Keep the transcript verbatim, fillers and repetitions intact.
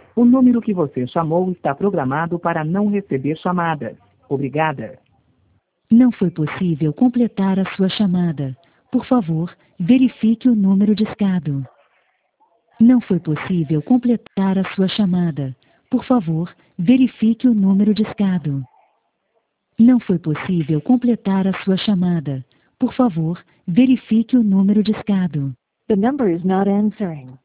O número que você chamou está programado para não receber chamadas. Obrigada. Não foi possível completar a sua chamada. Por favor, verifique o número discado. Não foi possível completar a sua chamada. Por favor, verifique o número discado. Não foi possível completar a sua chamada. Por favor, verifique o número discado. The number is not answering.